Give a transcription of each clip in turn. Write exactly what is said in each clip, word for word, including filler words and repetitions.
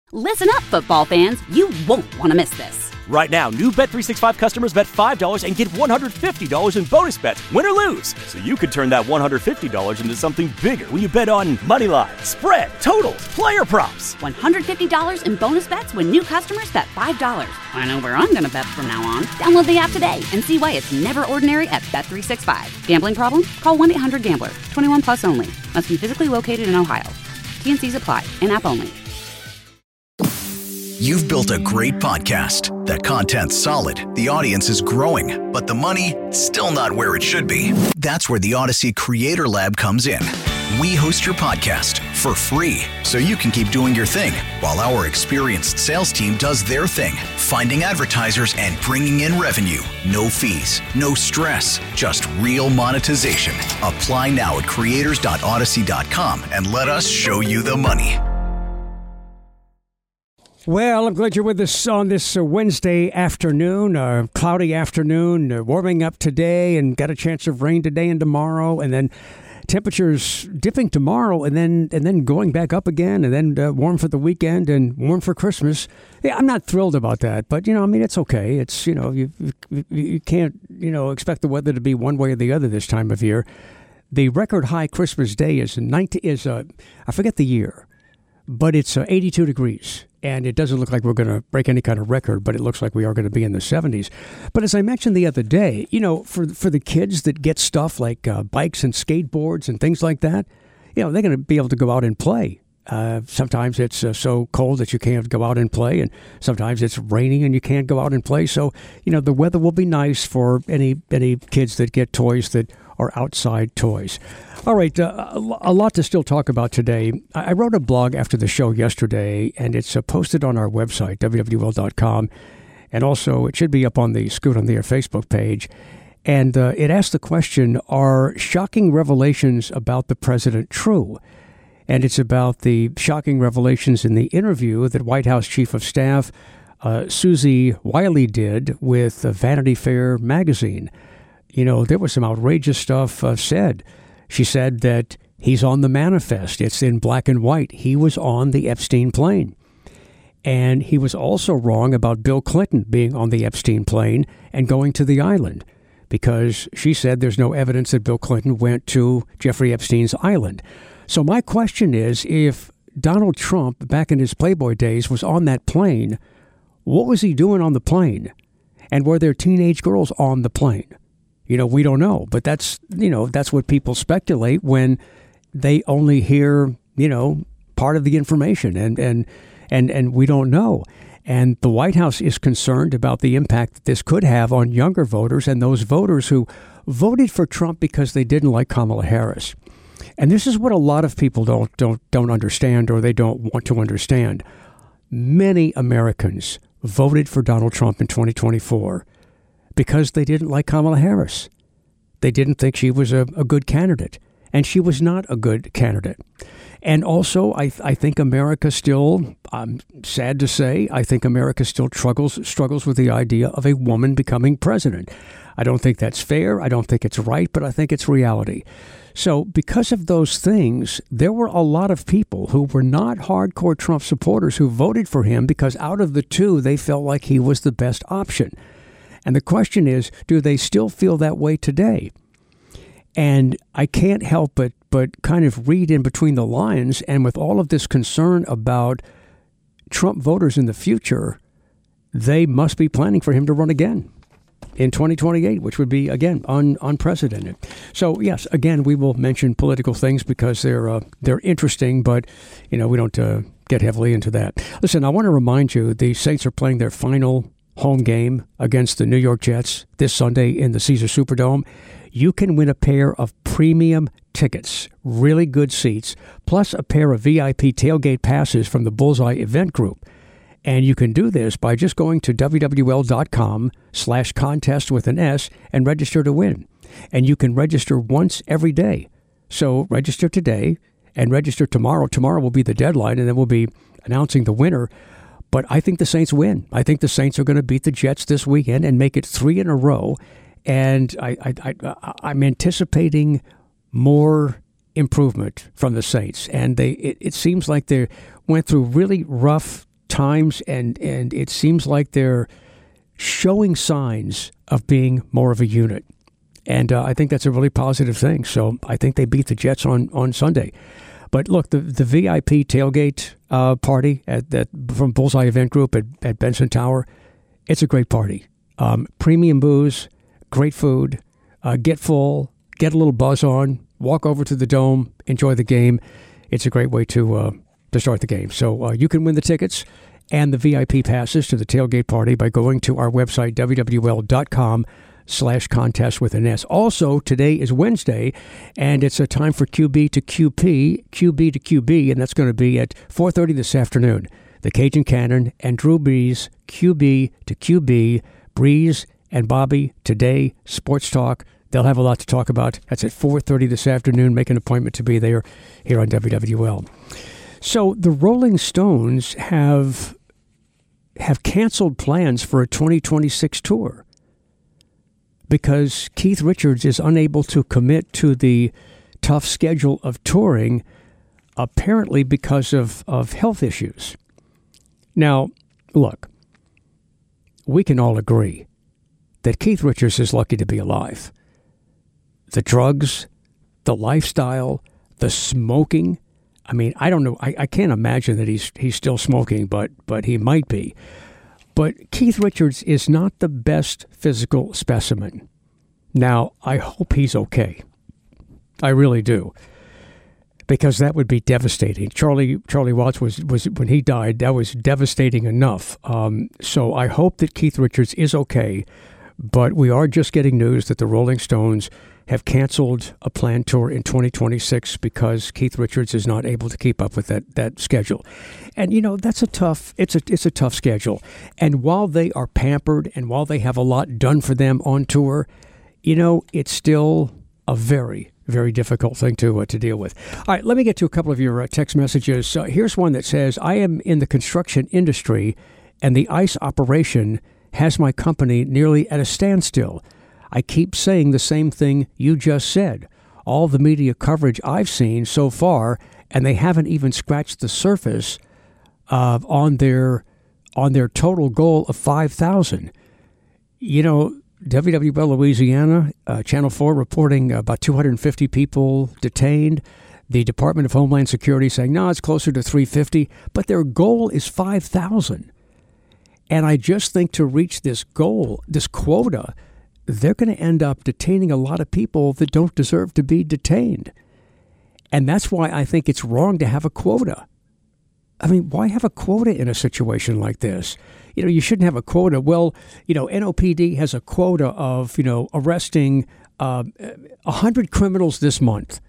Listen up, football fans. You won't want to miss this. Right now, new Bet three sixty-five customers bet five dollars and get one hundred fifty dollars in bonus bets, win or lose. So you could turn that one hundred fifty dollars into something bigger when you bet on money line, spread, totals, player props. one hundred fifty dollars in bonus bets when new customers bet five dollars. I know where I'm going to bet from now on. Download the app today and see why it's never ordinary at Bet three sixty-five. Gambling problem? Call one eight hundred gambler. twenty-one plus only. Must be physically located in Ohio. T N Cs apply. In-app only. You've built a great podcast. The content's solid, the audience is growing, but the money, still not where it should be. That's where the Odyssey Creator Lab comes in. We host your podcast for free, so you can keep doing your thing, while our experienced sales team does their thing, finding advertisers and bringing in revenue. No fees, no stress, just real monetization. Apply now at creators dot odyssey dot com and let us show you the money. Well, I'm glad you're with us on this uh, Wednesday afternoon, uh, cloudy afternoon, uh, warming up today, and got a chance of rain today and tomorrow, and then temperatures dipping tomorrow, and then and then going back up again, and then uh, warm for the weekend and warm for Christmas. Yeah, I'm not thrilled about that, but you know, I mean, it's okay. It's you know, you you, you can't you know expect the weather to be one way or the other this time of year. The record high Christmas Day is ninety is uh, I forget the year, but it's uh, eighty-two degrees. And it doesn't look like we're going to break any kind of record, but it looks like we are going to be in the seventies. But as I mentioned the other day, you know, for for the kids that get stuff like uh, bikes and skateboards and things like that, you know, they're going to be able to go out and play. Uh, sometimes it's uh, so cold that you can't go out and play, and sometimes it's raining and you can't go out and play. So, you know, the weather will be nice for any any kids that get toys that are outside toys. All right, uh, a lot to still talk about today. I wrote a blog after the show yesterday, and it's uh, posted on our website, W W L dot com, and also it should be up on the Scoot on the Air Facebook page. And uh, it asked the question, are shocking revelations about the president true? And it's about the shocking revelations in the interview that White House Chief of Staff uh, Susie Wiley did with uh, Vanity Fair magazine. You know, there was some outrageous stuff uh, said. She said that he's on the manifest. It's in black and white. He was on the Epstein plane. And he was also wrong about Bill Clinton being on the Epstein plane and going to the island, because she said there's no evidence that Bill Clinton went to Jeffrey Epstein's island. So my question is, if Donald Trump, back in his Playboy days, was on that plane, what was he doing on the plane? And were there teenage girls on the plane? You know, we don't know, but that's, you know, that's what people speculate when they only hear, you know, part of the information, and, and, and, and we don't know. And the White House is concerned about the impact that this could have on younger voters and those voters who voted for Trump because they didn't like Kamala Harris. And this is what a lot of people don't, don't, don't understand, or they don't want to understand. Many Americans voted for Donald Trump in twenty twenty-four because they didn't like Kamala Harris. They didn't think she was a, a good candidate, and she was not a good candidate. And also, I, I think America still, I'm sad to say, I think America still struggles struggles with the idea of a woman becoming president. I don't think that's fair. I don't think it's right, but I think it's reality. So because of those things, there were a lot of people who were not hardcore Trump supporters who voted for him because out of the two, they felt like he was the best option. And the question is, do they still feel that way today? And I can't help but but kind of read in between the lines, and with all of this concern about Trump voters in the future, they must be planning for him to run again in twenty twenty-eight, which would be, again, un, unprecedented. So, yes, again, we will mention political things because they're uh, they're interesting, but, you know, we don't uh, get heavily into that. Listen, I want to remind you, the Saints are playing their final home game against the New York Jets this Sunday in the Caesars Superdome. You can win a pair of premium tickets, really good seats, plus a pair of V I P tailgate passes from the Bullseye Event Group. And you can do this by just going to wwl.com slash contest with an S and register to win. And you can register once every day. So register today and register tomorrow. Tomorrow will be the deadline, and then we'll be announcing the winner. But I think the Saints win. I think the Saints are going to beat the Jets this weekend and make it three in a row. And I, I, I, I'm anticipating more improvement from the Saints. And they it, it seems like they went through really rough times, and, and it seems like they're showing signs of being more of a unit. And uh, I think that's a really positive thing. So I think they beat the Jets on, on Sunday. But look, the, the V I P tailgate uh, party at that from Bullseye Event Group at, at Benson Tower, it's a great party. Um, premium booze, great food, uh, get full, get a little buzz on, walk over to the Dome, enjoy the game. It's a great way to uh, to start the game. So uh, you can win the tickets and the V I P passes to the tailgate party by going to our website, w w l dot com slash contest with an S. Also, today is Wednesday, and it's a time for Q B to Q P, Q B to Q B, and that's going to be at four thirty this afternoon. The Cajun Cannon and Drew Brees, Q B to Q B, Brees and Bobby, today, Sports Talk. They'll have a lot to talk about. That's at four thirty this afternoon. Make an appointment to be there here on W W L. So the Rolling Stones have have canceled plans for a twenty twenty-six tour because Keith Richards is unable to commit to the tough schedule of touring, apparently because of, of health issues. Now, look, we can all agree that Keith Richards is lucky to be alive. The drugs, the lifestyle, the smoking. I mean, I don't know. I, I can't imagine that he's he's still smoking, but but he might be. But Keith Richards is not the best physical specimen. Now, I hope he's okay. I really do. Because that would be devastating. Charlie Charlie Watts was, was when he died, that was devastating enough. Um, so I hope that Keith Richards is okay. But we are just getting news that the Rolling Stones have canceled a planned tour in twenty twenty-six because Keith Richards is not able to keep up with that that schedule. And you know, that's a tough it's a it's a tough schedule. And while they are pampered and while they have a lot done for them on tour, you know, it's still a very very difficult thing to uh, to deal with. All right, let me get to a couple of your uh, text messages. Uh, here's one that says, "I am in the construction industry and the ICE operation has my company nearly at a standstill. I keep saying the same thing you just said. All the media coverage I've seen so far, and they haven't even scratched the surface uh, on their on their total goal of five thousand. You know, W W L Louisiana, uh, Channel four reporting about two hundred fifty people detained. The Department of Homeland Security saying, no, it's closer to three hundred fifty, but their goal is five thousand. And I just think to reach this goal, this quota, they're going to end up detaining a lot of people that don't deserve to be detained. And that's why I think it's wrong to have a quota. I mean, why have a quota in a situation like this? You know, you shouldn't have a quota. Well, you know, N O P D has a quota of, you know, arresting uh, one hundred criminals this month.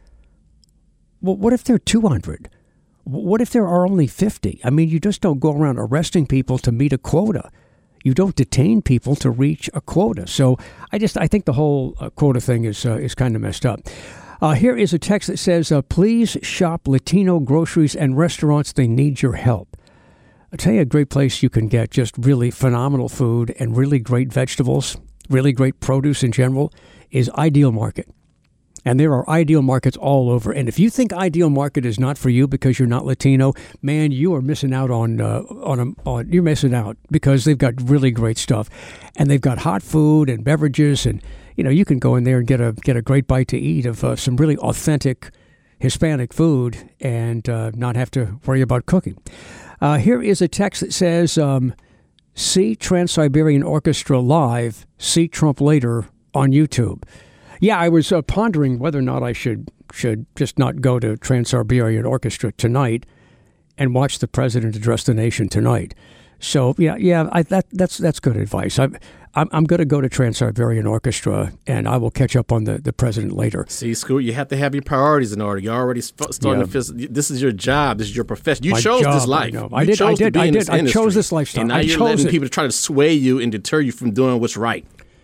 Well, what if they're two hundred? What if there are only fifty? I mean, you just don't go around arresting people to meet a quota. You don't detain people to reach a quota. So I just I think the whole uh, quota thing is uh, is kind of messed up. Uh, here is a text that says, uh, please shop Latino groceries and restaurants. They need your help. I'll tell you a great place you can get just really phenomenal food and really great vegetables, really great produce in general, is Ideal Market. And there are Ideal Markets all over. And if you think Ideal Market is not for you because you're not Latino, man, you are missing out on uh, on, a, on you're missing out because they've got really great stuff, and they've got hot food and beverages, and you know you can go in there and get a get a great bite to eat of uh, some really authentic Hispanic food and uh, not have to worry about cooking. Uh, here is a text that says, um, "See Trans-Siberian Orchestra live. See Trump later on YouTube." Yeah, I was uh, pondering whether or not I should should just not go to Trans-Siberian Orchestra tonight and watch the president address the nation tonight. So yeah, yeah, I, that that's that's good advice. I'm I'm, I'm going to go to Trans-Siberian Orchestra and I will catch up on the, the president later. See, Scoot, you have to have your priorities in order. You're already sp- starting yeah. to feel this is your job. This is your profession. You My chose job, this life. I, you I did. chose I did. to be I in did. this I industry. chose this lifestyle. And now I you're chose letting it. people try to sway you and deter you from doing what's right.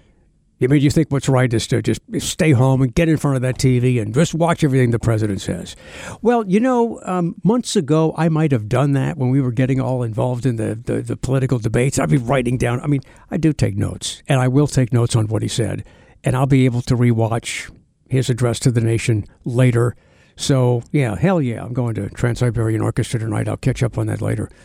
I mean, you think what's right is to just stay home and get in front of that T V and just watch everything the president says. Well, you know, um, months ago, I might have done that when we were getting all involved in the, the, the political debates. I'd be writing down. I mean, I do take notes, and I will take notes on what he said, and I'll be able to rewatch his address to the nation later. So, yeah, hell yeah, I'm going to Trans-Siberian Orchestra tonight. I'll catch up on that later.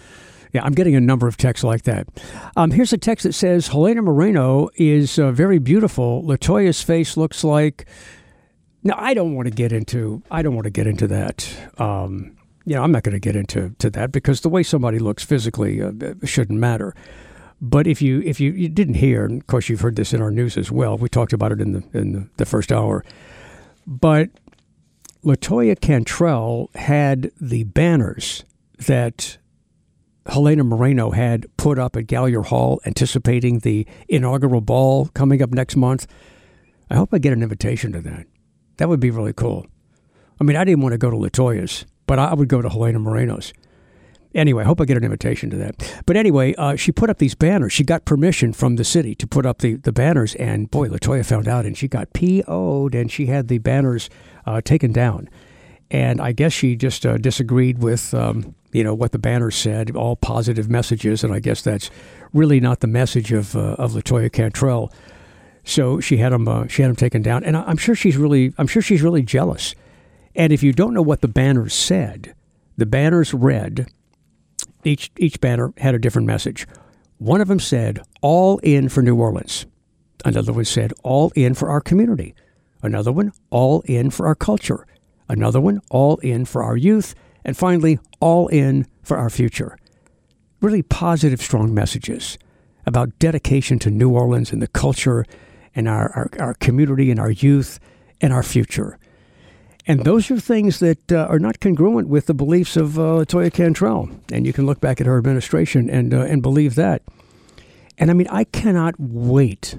Yeah, I'm getting a number of texts like that. Um, here's a text that says, Helena Moreno is uh, very beautiful. LaToya's face looks like... Now, I don't want to get into, I don't want to get into that. Um, you know, I'm not going to get into to that because the way somebody looks physically uh, shouldn't matter. But if you if you, you didn't hear, and of course you've heard this in our news as well, we talked about it in the in the, the first hour, but LaToya Cantrell had the banners that Helena Moreno had put up at Gallier Hall anticipating the inaugural ball coming up next month. I hope I get an invitation to that. That would be really cool. I mean, I didn't want to go to LaToya's, but I would go to Helena Moreno's. Anyway, I hope I get an invitation to that. But anyway, uh, she put up these banners. She got permission from the city to put up the, the banners, and boy, LaToya found out, and she got P O'd, and she had the banners uh, taken down. And I guess she just uh, disagreed with, um, you know, what the banners said, all positive messages, and I guess that's really not the message of uh, of LaToya Cantrell. So she had them, uh, she had them taken down, and I'm sure she's really, I'm sure she's really jealous. And if you don't know what the banners said, the banners read, each each banner had a different message. One of them said, "All in for New Orleans." Another one said, "All in for our community." Another one, "All in for our culture." Another one, "All in for our youth." And finally, "All in for our future." Really positive, strong messages about dedication to New Orleans and the culture and our, our, our community and our youth and our future. And those are things that uh, are not congruent with the beliefs of uh, LaToya Cantrell. And you can look back at her administration and uh, and believe that. And I mean, I cannot wait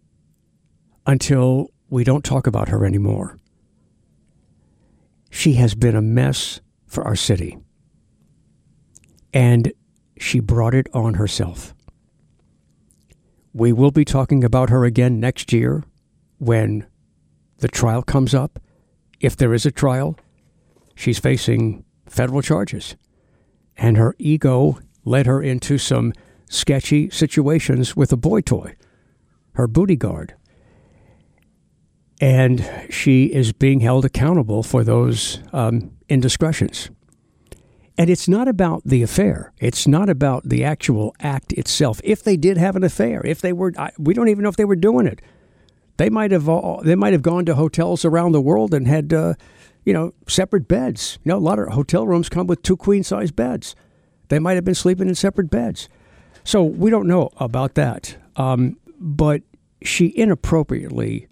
until we don't talk about her anymore. She has been a mess for our city. And she brought it on herself. We will be talking about her again next year when the trial comes up. If there is a trial, she's facing federal charges. And her ego led her into some sketchy situations with a boy toy, her booty guard. And she is being held accountable for those um, indiscretions. And it's not about the affair. It's not about the actual act itself. If they did have an affair, if they were, we don't even know if they were doing it. They might have, uh, they might have gone to hotels around the world and had, uh, you know, separate beds. You know, a lot of hotel rooms come with two queen-size beds. They might have been sleeping in separate beds. So we don't know about that. Um, but she inappropriately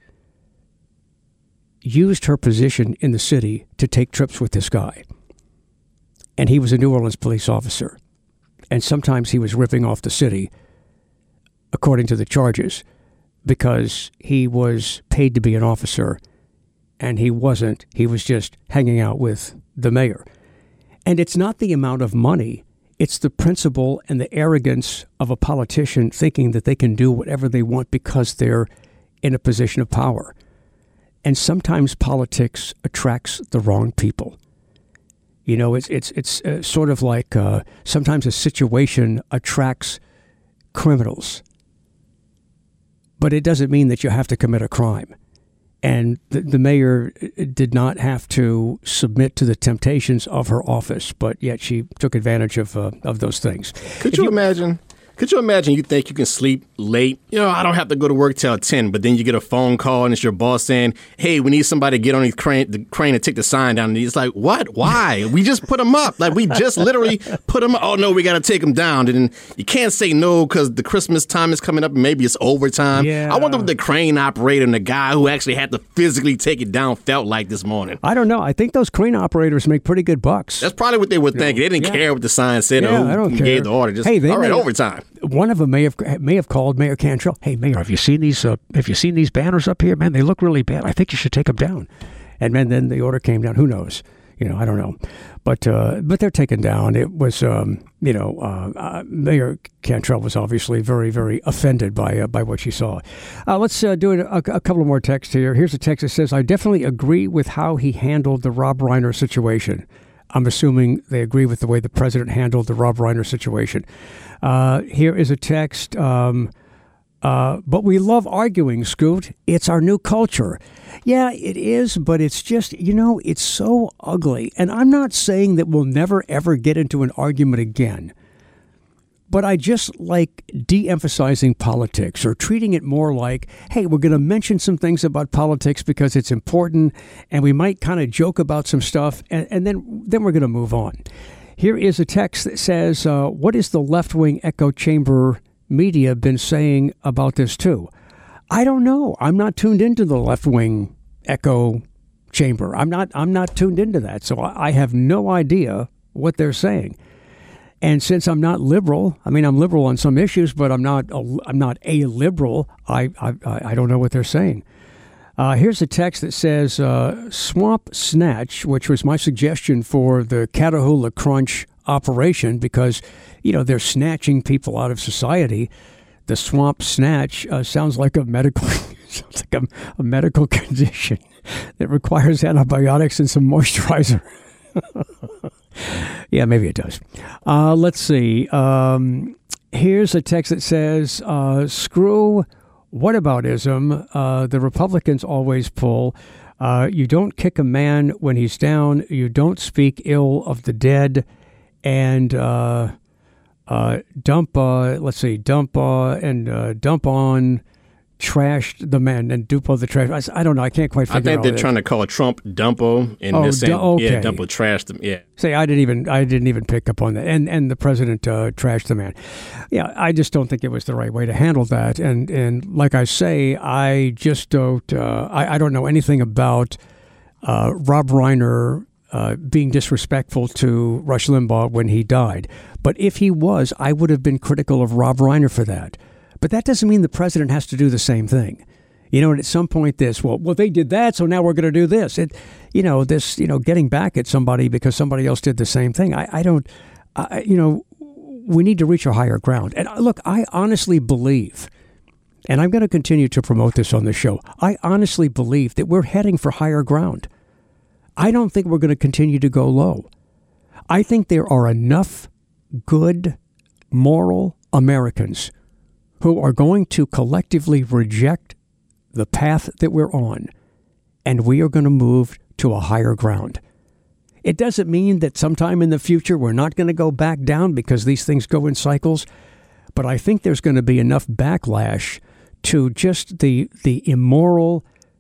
used her position in the city to take trips with this guy. And he was a New Orleans police officer. And sometimes he was ripping off the city, according to the charges, because he was paid to be an officer, and he wasn't. He was just hanging out with the mayor. And it's not the amount of money. It's the principle and the arrogance of a politician thinking that they can do whatever they want because they're in a position of power. And sometimes politics attracts the wrong people. You know, it's it's it's uh, sort of like uh, sometimes a situation attracts criminals. But it doesn't mean that you have to commit a crime. And the, the mayor did not have to submit to the temptations of her office, but yet she took advantage of uh, of those things. Could you, you imagine? Could you imagine you think you can sleep late? You know, I don't have to go to work till ten, but then you get a phone call and it's your boss saying, hey, we need somebody to get on the crane, the crane and take the sign down. And he's like, what? Why? We just put them up. Like, we just literally put them up. Oh, no, we got to take them down. And you can't say no because the Christmas time is coming up and maybe it's overtime. Yeah. I wonder what the crane operator and the guy who actually had to physically take it down felt like this morning. I don't know. I think those crane operators make pretty good bucks. That's probably what they were thinking. They didn't yeah. care what the sign said yeah, or who, I don't who care. gave the order. Just, hey, they all right, may, overtime. One of them may have may have called Mayor Cantrell. Hey, Mayor, have you seen these? Uh, have you seen these banners up here? Man, they look really bad. I think you should take them down. And then, then the order came down. Who knows? You know, I don't know. But uh, but they're taken down. It was, um, you know, uh, uh, Mayor Cantrell was obviously very, very offended by uh, by what she saw. Uh, let's uh, do it, a, a couple more texts here. Here's a text that says, I definitely agree with how he handled the Rob Reiner situation. I'm assuming they agree with the way the president handled the Rob Reiner situation. Uh, here is a text. Um, uh, but we love arguing, Scoot. It's our new culture. Yeah, it is, but it's just, you know, it's so ugly. And I'm not saying that we'll never, ever get into an argument again. but I just like de-emphasizing politics or treating it more like, hey, we're going to mention some things about politics because it's important, and we might kind of joke about some stuff, and, and then, then we're going to move on. Here is a text that says, uh, what is the left-wing echo chamber media been saying about this too? I don't know. I'm not tuned into the left-wing echo chamber. I'm not I'm not tuned into that, so I have no idea what they're saying. And since I'm not liberal, I mean, I'm liberal on some issues, but I'm not a, I'm not a liberal. I, I I don't know what they're saying. Uh, here's a text that says, uh, Swamp Snatch, which was my suggestion for the Catahoula Crunch operation, because, you know, they're snatching people out of society. The Swamp Snatch uh, sounds like a medical sounds like a, a medical condition that requires antibiotics and some moisturizer. Yeah, maybe it does. Uh, let's see. Um, here's a text that says, uh, screw whataboutism. Uh, the Republicans always pull. Uh, you don't kick a man when he's down. You don't speak ill of the dead. And uh, uh, dump, uh, let's see, dump uh, and uh, dump on trashed the man and Dupo the trash. I, I don't know. I can't quite figure out. I think they're trying to call Trump Dumpo, and oh, they're saying, du- okay. yeah, Dumpo trashed them. Yeah. Say, I didn't even I didn't even pick up on that. And and the president uh, trashed the man. Yeah, I just don't think it was the right way to handle that. And and like I say, I just don't. Uh, I I don't know anything about uh, Rob Reiner uh, being disrespectful to Rush Limbaugh when he died. But if he was, I would have been critical of Rob Reiner for that. But that doesn't mean the president has to do the same thing. You know, and at some point this, well, well, they did that, so now we're going to do this. It, you know, this, you know, getting back at somebody because somebody else did the same thing. I, I don't, I, you know, we need to reach a higher ground. And look, I honestly believe, and I'm going to continue to promote this on the show, I honestly believe that we're heading for higher ground. I don't think we're going to continue to go low. I think there are enough good, moral Americans who are going to collectively reject the path that we're on, and we are going to move to a higher ground. It doesn't mean that sometime in the future we're not going to go back down because these things go in cycles, but I think there's going to be enough backlash to just the the immoral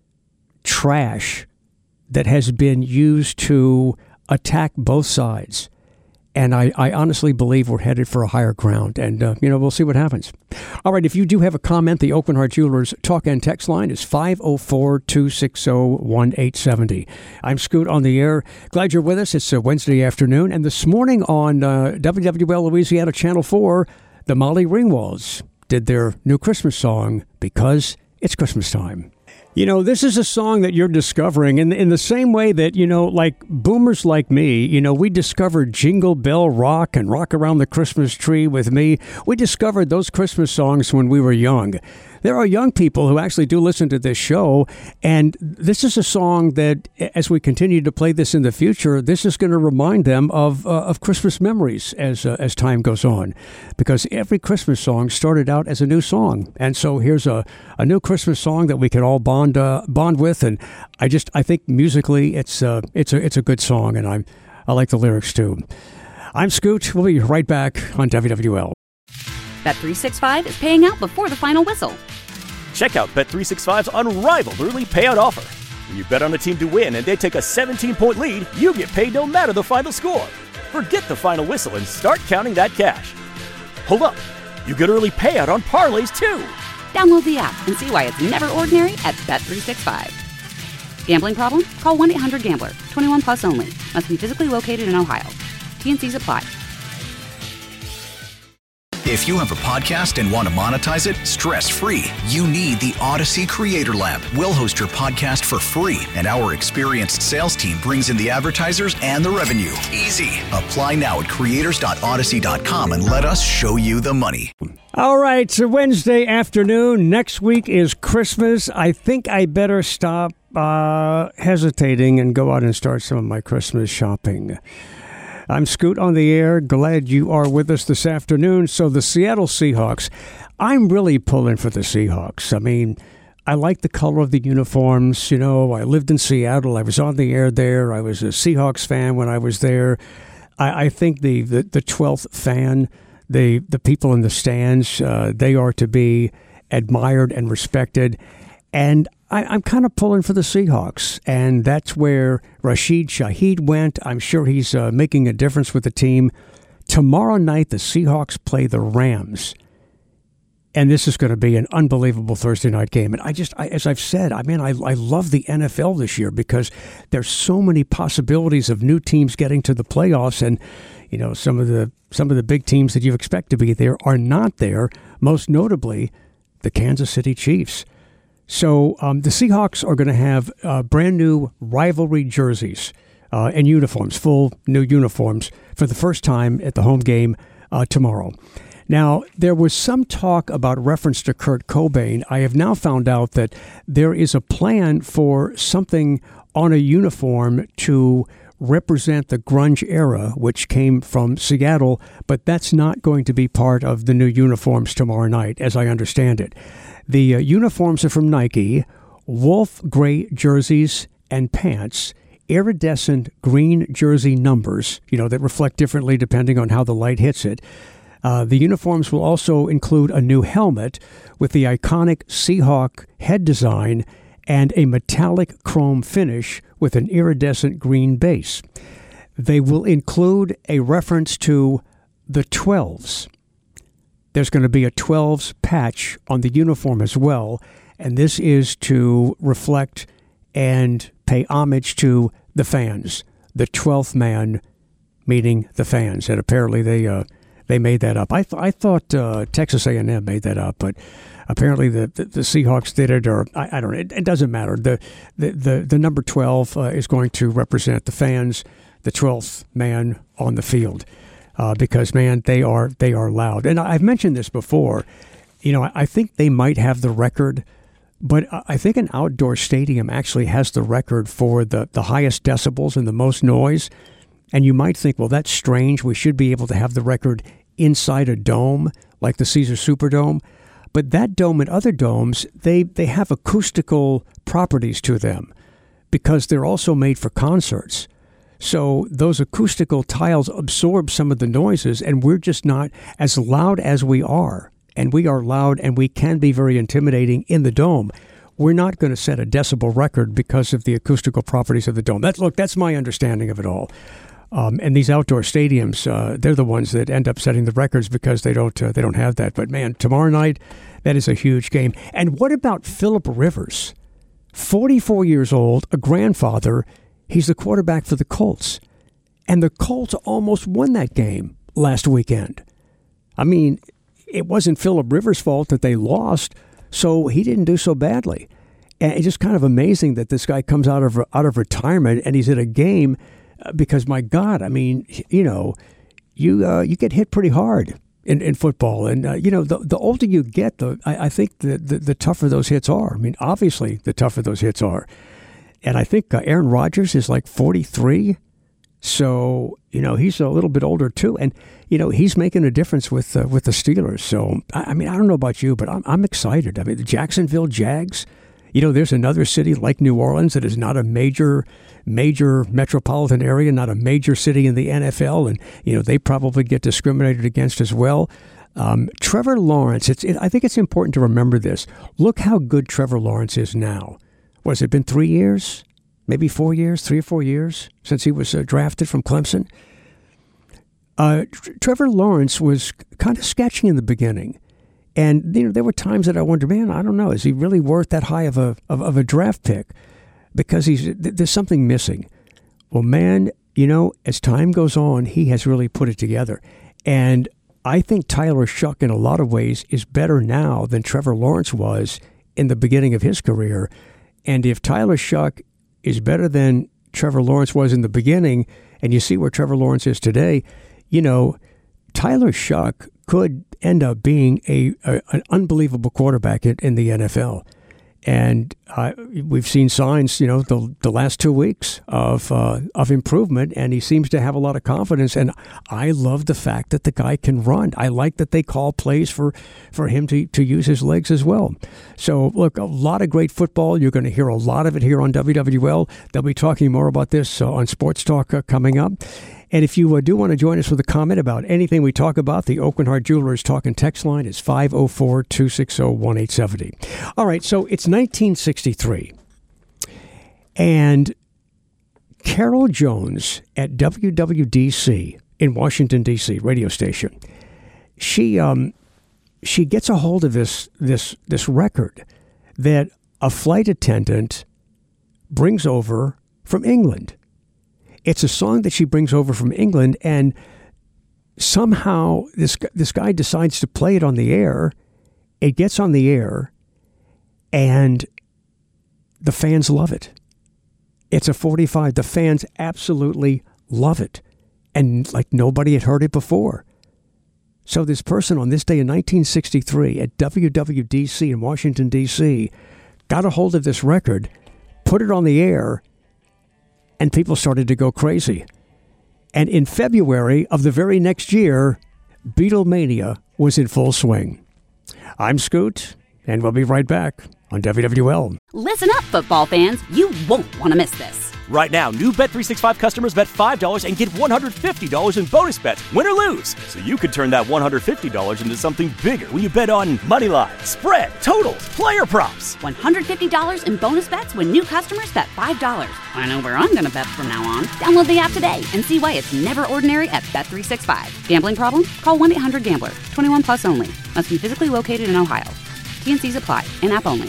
trash that has been used to attack both sides. And I, I honestly believe we're headed for a higher ground. And, uh, you know, we'll see what happens. All right, if you do have a comment, the Open Heart Jewelers talk and text line is five oh four, two six oh, one eight seven oh. I'm Scoot on the air. Glad you're with us. It's a Wednesday afternoon. And this morning on uh, W W L Louisiana Channel four, the Molly Ringwalds did their new Christmas song, Because It's Christmas Time. You know, this is a song that you're discovering in, in the same way that, you know, like boomers like me, you know, we discovered Jingle Bell Rock and Rock Around the Christmas Tree with Me. We discovered those Christmas songs when we were young. There are young people who actually do listen to this show, and this is a song that, as we continue to play this in the future, this is going to remind them of uh, of Christmas memories as uh, as time goes on, because every Christmas song started out as a new song, and so here's a, a new Christmas song that we can all bond uh, bond with, and I just I think musically it's uh, it's a it's a good song, and I I like the lyrics too. I'm Scoot. We'll be right back on W W L. Bet three sixty-five is paying out before the final whistle. Check out Bet three sixty-five's unrivaled early payout offer. When you bet on a team to win and they take a seventeen-point lead, you get paid no matter the final score. Forget the final whistle and start counting that cash. Hold up. You get early payout on parlays, too. Download the app and see why it's never ordinary at Bet three sixty-five. Gambling problem? Call one eight hundred gambler. twenty-one plus only. Must be physically located in Ohio. T and C's apply. If you have a podcast and want to monetize it stress-free, you need the Odyssey Creator Lab. We'll host your podcast for free, and our experienced sales team brings in the advertisers and the revenue. Easy. Apply now at creators dot odyssey dot com and let us show you the money. All right, it's a Wednesday afternoon. Next week is Christmas. I think I better stop uh, hesitating and go out and start some of my Christmas shopping. I'm Scoot on the air. Glad you are with us this afternoon. So the Seattle Seahawks, I'm really pulling for the Seahawks. I mean, I like the color of the uniforms. You know, I lived in Seattle. I was on the air there. I was a Seahawks fan when I was there. I, I think the, the, the twelfth fan the the people in the stands, uh, they are to be admired and respected. And I, I'm kind of pulling for the Seahawks, and that's where Rashid Shaheed went. I'm sure he's uh, making a difference with the team. Tomorrow night, the Seahawks play the Rams, and this is going to be an unbelievable Thursday night game. And I just, I, as I've said, I mean, I, I love the N F L this year because there's so many possibilities of new teams getting to the playoffs, and you know, some of the some of the big teams that you expect to be there are not there. Most notably, the Kansas City Chiefs. So um, the Seahawks are going to have uh, brand new rivalry jerseys uh, and uniforms, full new uniforms for the first time at the home game uh, tomorrow. Now, there was some talk about reference to Kurt Cobain. I have now found out that there is a plan for something on a uniform to represent the grunge era, which came from Seattle, but that's not going to be part of the new uniforms tomorrow night, as I understand it. The uh, uniforms are from Nike, wolf gray jerseys and pants, iridescent green jersey numbers, you know, that reflect differently depending on how the light hits it. Uh, the uniforms will also include a new helmet with the iconic Seahawk head design and a metallic chrome finish with an iridescent green base. They will include a reference to the twelves. There's going to be a twelves patch on the uniform as well, and this is to reflect and pay homage to the fans, the twelfth man, meaning the fans. And apparently they uh, they made that up. I th- I thought uh, Texas A and M made that up, but apparently the, the, the Seahawks did it, or I, I don't know. It, it doesn't matter. The the the, the number twelve uh, is going to represent the fans, the twelfth man on the field. Uh, because, man, they are they are loud. And I've mentioned this before. You know, I think they might have the record, but I think an outdoor stadium actually has the record for the, the highest decibels and the most noise. And you might think, well, that's strange. We should be able to have the record inside a dome, like the Caesars Superdome. But that dome and other domes, they, they have acoustical properties to them because they're also made for concerts. So those acoustical tiles absorb some of the noises, and we're just not as loud as we are. And we are loud, and we can be very intimidating in the dome. We're not going to set a decibel record because of the acoustical properties of the dome. That's, look, that's my understanding of it all. Um, and these outdoor stadiums, uh, they're the ones that end up setting the records because they don't uh, they don't have that. But, man, tomorrow night, that is a huge game. And what about Phillip Rivers? forty-four years old, a grandfather. He's the quarterback for the Colts. And the Colts almost won that game last weekend. I mean, it wasn't Phillip Rivers' fault that they lost, so he didn't do so badly. And it's just kind of amazing that this guy comes out of out of retirement and he's at a game because, my God, I mean, you know, you uh, you get hit pretty hard in, in football. And, uh, you know, the, the older you get, the I, I think the, the, the tougher those hits are. I mean, obviously, the tougher those hits are. And I think uh, Aaron Rodgers is like forty-three. So, you know, he's a little bit older, too. And, you know, he's making a difference with uh, with the Steelers. So, I, I mean, I don't know about you, but I'm, I'm excited. I mean, the Jacksonville Jags, you know, there's another city like New Orleans that is not a major, major metropolitan area, not a major city in the N F L. And, you know, they probably get discriminated against as well. Um, Trevor Lawrence, it's, it, I think it's important to remember this. Look how good Trevor Lawrence is now. What has it been, three years? Maybe four years, three or four years since he was uh, drafted from Clemson? Uh, Tr- Trevor Lawrence was kind of sketchy in the beginning. And, you know, there were times that I wondered, man, I don't know, is he really worth that high of a of, of a draft pick? Because he's th- there's something missing. Well, man, you know, as time goes on, he has really put it together. And I think Tyler Shuck, in a lot of ways, is better now than Trevor Lawrence was in the beginning of his career. And if Tyler Shuck is better than Trevor Lawrence was in the beginning, and you see where Trevor Lawrence is today, you know, Tyler Shuck could end up being a, a an unbelievable quarterback in, in the N F L. And uh, we've seen signs, you know, the the last two weeks of uh, of improvement, and he seems to have a lot of confidence. And I love the fact that the guy can run. I like that they call plays for, for him to, to use his legs as well. So, look, a lot of great football. You're going to hear a lot of it here on W W L. They'll be talking more about this uh, on Sports Talk uh, coming up. And if you uh, do want to join us with a comment about anything we talk about, the Aucoin Hart Jewelers Talk and Text line is five oh four, two six oh, one eight seven oh. All right, so it's nineteen sixty-three. And Carol Jones at W W D C in Washington, D C, radio station, she um, she gets a hold of this this this record that a flight attendant brings over from England. It's a song that she brings over from England, and somehow this this guy decides to play it on the air. It gets on the air, and the fans love it. It's a forty-five. The fans absolutely love it, and like nobody had heard it before. So this person on this day in nineteen sixty-three at W W D C in Washington, D C, got a hold of this record, put it on the air, and people started to go crazy. And in February of the very next year, Beatlemania was in full swing. I'm Scoot, and we'll be right back on W W L. Listen up, football fans. You won't want to miss this. Right now, new Bet three sixty-five customers bet five dollars and get one hundred fifty dollars in bonus bets, win or lose. So you could turn that one hundred fifty dollars into something bigger when you bet on money line, spread, totals, player props. one hundred fifty dollars in bonus bets when new customers bet five dollars. I know where I'm going to bet from now on. Download the app today and see why it's never ordinary at Bet three sixty-five. Gambling problem? Call one eight hundred gambler. twenty-one plus only. Must be physically located in Ohio. T and C's apply. In-app only.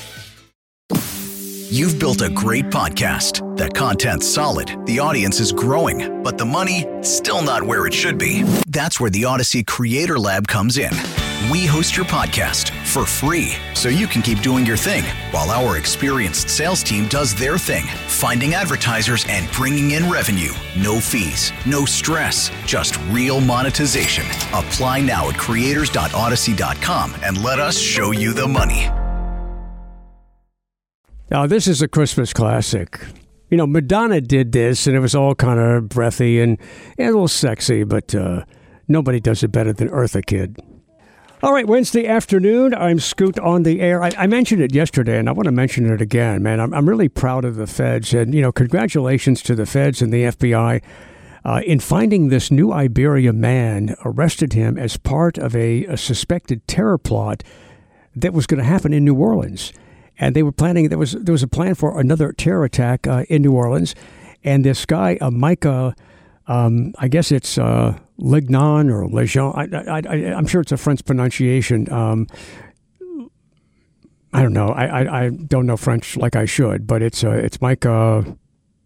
You've built a great podcast. That content's solid, the audience is growing, but the money, still not where it should be. That's where the Odyssey Creator Lab comes in. We host your podcast for free, so you can keep doing your thing, while our experienced sales team does their thing, finding advertisers and bringing in revenue. No fees, no stress, just real monetization. Apply now at creators dot odyssey dot com and let us show you the money. Now, this is a Christmas classic. You know, Madonna did this, and it was all kind of breathy and, and a little sexy, but uh, nobody does it better than Eartha Kitt. All right, Wednesday afternoon, I'm Scoot on the air. I, I mentioned it yesterday, and I want to mention it again, man. I'm, I'm really proud of the feds, and, you know, congratulations to the feds and the F B I uh, in finding this New Iberia man, arrested him as part of a, a suspected terror plot that was going to happen in New Orleans. And they were planning, there was there was a plan for another terror attack uh, in New Orleans. And this guy, uh, Micah, um, I guess it's uh, Lignon or Lejean, I, I, I, I'm sure it's a French pronunciation. Um, I don't know. I, I, I don't know French like I should, but it's uh, it's Micah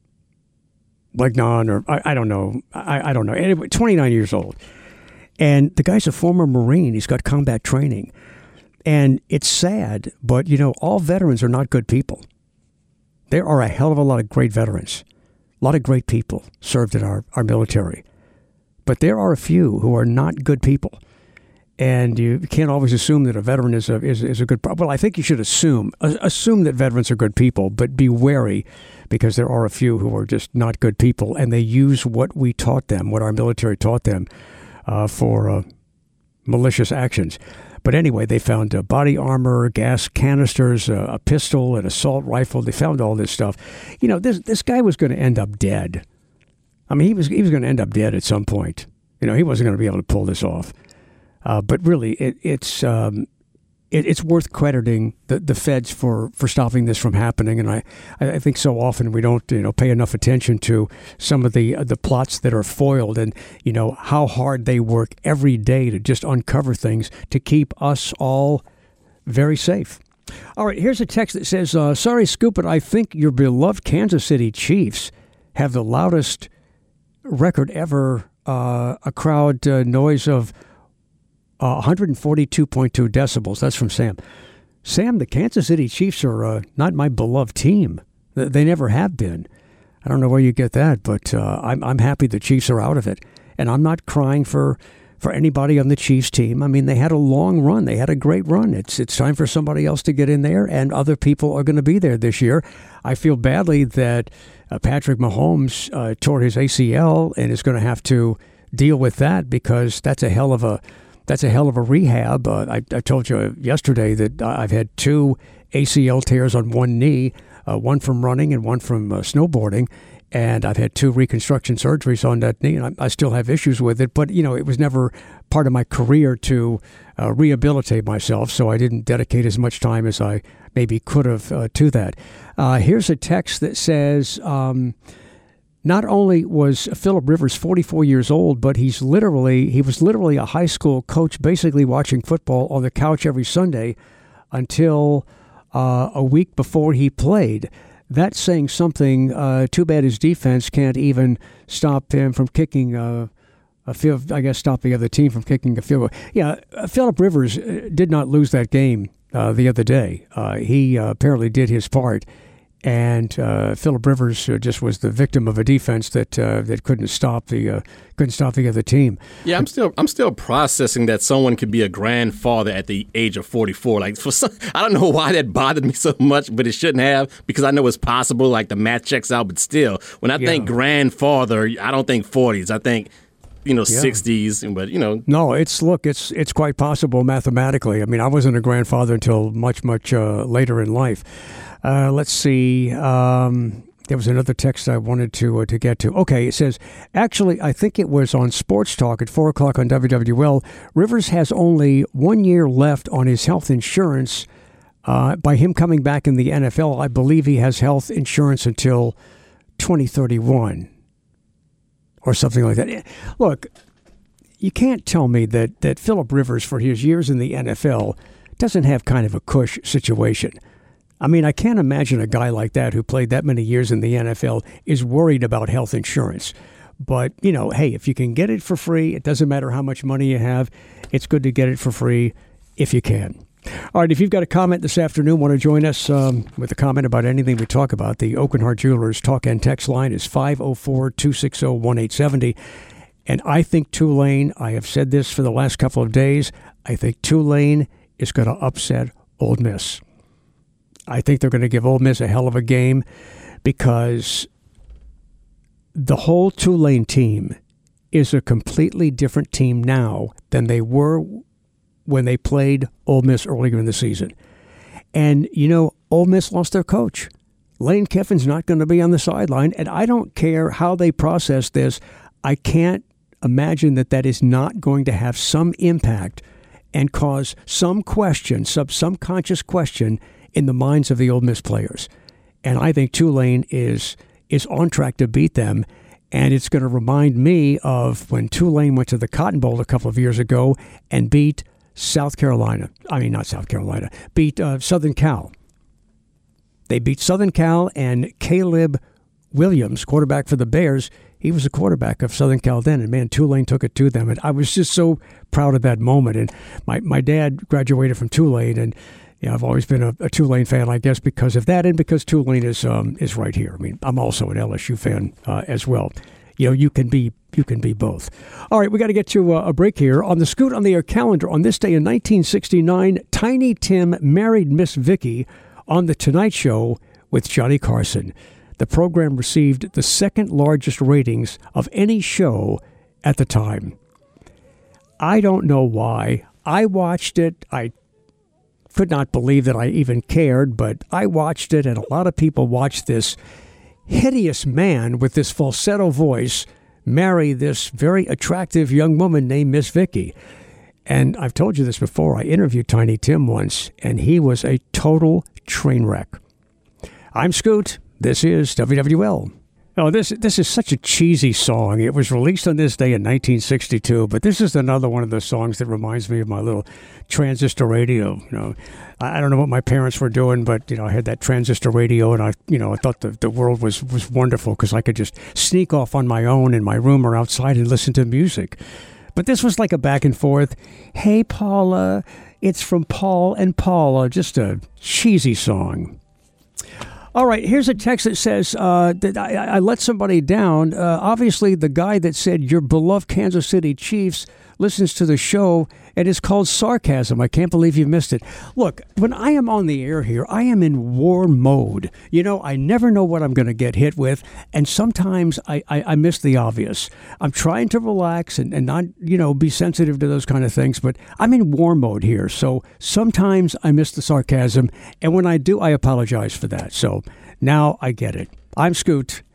Lignon, or I, I don't know. I, I don't know. Anyway, twenty-nine years old. And the guy's a former Marine. He's got combat training. And it's sad, but, you know, all veterans are not good people. There are a hell of a lot of great veterans. A lot of great people served in our, our military. But there are a few who are not good people. And you can't always assume that a veteran is a, is, is a good... Well, I think you should assume. Assume that veterans are good people, but be wary, because there are a few who are just not good people, and they use what we taught them, what our military taught them, uh, for uh, malicious actions. But anyway, they found uh, body armor, gas canisters, uh, a pistol, an assault rifle. They found all this stuff. You know, this this guy was going to end up dead. I mean, he was he was going to end up dead at some point. You know, he wasn't going to be able to pull this off. Uh, but really, it, it's um, it, it's worth crediting the, the feds for, for stopping this from happening. And I, I think so often we don't, you know, pay enough attention to some of the uh, the plots that are foiled, and, you know, how hard they work every day to just uncover things to keep us all very safe. All right, here's a text that says, uh, sorry, Scoop, but I think your beloved Kansas City Chiefs have the loudest record ever, uh, a crowd uh, noise of Uh, one forty-two point two decibels. That's from Sam. Sam, the Kansas City Chiefs are uh, not my beloved team. They never have been. I don't know where you get that, but uh, I'm I'm happy the Chiefs are out of it, and I'm not crying for for anybody on the Chiefs team. I mean, they had a long run. They had a great run. It's it's time for somebody else to get in there, and other people are going to be there this year. I feel badly that uh, Patrick Mahomes uh, tore his A C L and is going to have to deal with that, because that's a hell of a That's a hell of a rehab. Uh, I, I told you yesterday that I've had two A C L tears on one knee, uh, one from running and one from uh, snowboarding. And I've had two reconstruction surgeries on that knee, and I, I still have issues with it. But, you know, it was never part of my career to uh, rehabilitate myself, so I didn't dedicate as much time as I maybe could have uh, to that. Uh, here's a text that says, um, not only was Philip Rivers forty-four years old, but he's literally he was literally a high school coach, basically watching football on the couch every Sunday until uh, a week before he played. That's saying something. Uh, too bad his defense can't even stop him from kicking a, a field. I guess stop the other team from kicking a field goal. Yeah, uh, Philip Rivers did not lose that game uh, the other day. Uh, he uh, apparently did his part, and uh, Philip Rivers just was the victim of a defense that uh, that couldn't stop the uh, couldn't stop the other team. Yeah, I'm still I'm still processing that someone could be a grandfather at the age of forty-four. Like, for some, I don't know why that bothered me so much, but it shouldn't have, because I know it's possible. Like, the math checks out, but still, when I yeah. think grandfather, I don't think forties. I think, you know, yeah. sixties. But you know, no, it's look, it's it's quite possible mathematically. I mean, I wasn't a grandfather until much much uh, later in life. Uh, let's see. Um, there was another text I wanted to uh, to get to. Okay, it says, actually, I think it was on Sports Talk at four o'clock on W W L. Rivers has only one year left on his health insurance. Uh, by him coming back in the N F L, I believe he has health insurance until twenty thirty-one or something like that. Look, you can't tell me that, that Philip Rivers, for his years in the N F L, doesn't have kind of a cush situation. I mean, I can't imagine a guy like that who played that many years in the N F L is worried about health insurance. But, you know, hey, if you can get it for free, it doesn't matter how much money you have. It's good to get it for free if you can. All right, if you've got a comment this afternoon, want to join us um, with a comment about anything we talk about, the Oakenhart Jewelers talk and text line is five oh four, two six oh, one eight seven oh. And I think Tulane, I have said this for the last couple of days, I think Tulane is going to upset Ole Miss. I think they're going to give Ole Miss a hell of a game, because the whole Tulane team is a completely different team now than they were when they played Ole Miss earlier in the season. And, you know, Ole Miss lost their coach. Lane Kiffin's not going to be on the sideline, and I don't care how they process this. I can't imagine that that is not going to have some impact and cause some question, some subconscious question in the minds of the Ole Miss players. And I think Tulane is is on track to beat them. And it's going to remind me of when Tulane went to the Cotton Bowl a couple of years ago and beat South Carolina. I mean, not South Carolina. Beat uh, Southern Cal. They beat Southern Cal, and Caleb Williams, quarterback for the Bears, he was a quarterback of Southern Cal then, and man, Tulane took it to them. And I was just so proud of that moment. And my, my dad graduated from Tulane, and yeah, I've always been a, a Tulane fan, I guess, because of that, and because Tulane is um, is right here. I mean, I'm also an L S U fan uh, as well. You know, you can be you can be both. All right, we got to get to uh, a break here. On the Scoot on the Air calendar, on this day in nineteen sixty-nine, Tiny Tim married Miss Vicky on The Tonight Show with Johnny Carson. The program received the second largest ratings of any show at the time. I don't know why. I watched it. I could not believe that I even cared, but I watched it, and a lot of people watched this hideous man with this falsetto voice marry this very attractive young woman named Miss Vicky. And I've told you this before. I interviewed Tiny Tim once, and he was a total train wreck. I'm Scoot. This is W W L. Oh, this this is such a cheesy song. It was released on this day in nineteen sixty-two, but this is another one of the songs that reminds me of my little transistor radio. You know, I, I don't know what my parents were doing, but you know, I had that transistor radio, and I, you know, I thought the, the world was was wonderful because I could just sneak off on my own in my room or outside and listen to music. But this was like a back and forth. Hey, Paula, it's from Paul and Paula. Just a cheesy song. All right, here's a text that says, uh, that I, I let somebody down. Uh, obviously, the guy that said your beloved Kansas City Chiefs listens to the show, and it's called sarcasm. I can't believe you missed it. Look, when I am on the air here, I am in war mode. You know, I never know what I'm going to get hit with, and sometimes I, I, I miss the obvious. I'm trying to relax and, and not, you know, be sensitive to those kind of things, but I'm in war mode here, so sometimes I miss the sarcasm, and when I do, I apologize for that. So now I get it. I'm Scoot.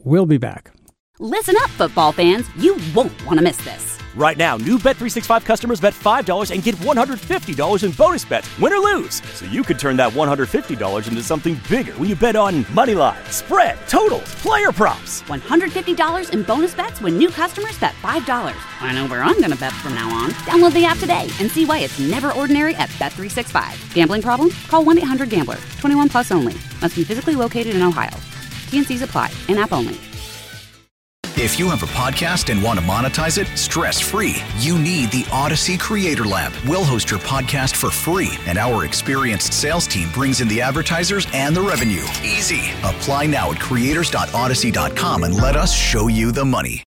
We'll be back. Listen up, football fans. You won't want to miss this. Right now, new Bet three sixty-five customers bet five dollars and get one hundred fifty dollars in bonus bets, win or lose. So you could turn that one hundred fifty dollars into something bigger when you bet on money line, spread, totals, player props. one hundred fifty dollars in bonus bets when new customers bet five dollars. I know where I'm going to bet from now on. Download the app today and see why it's never ordinary at Bet three sixty-five. Gambling problem? Call one eight hundred gambler. twenty-one plus only. Must be physically located in Ohio. T N Cs apply. In-app only. If you have a podcast and want to monetize it stress-free, you need the Odyssey Creator Lab. We'll host your podcast for free, and our experienced sales team brings in the advertisers and the revenue. Easy. Apply now at creators dot odyssey dot com and let us show you the money.